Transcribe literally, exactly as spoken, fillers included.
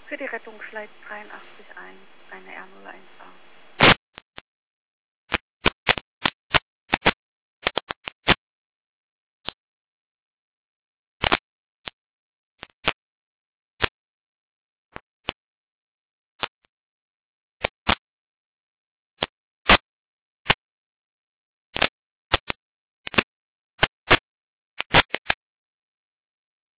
Für die Rettungsleitung dreiundachtzig eins, eine R null eins A.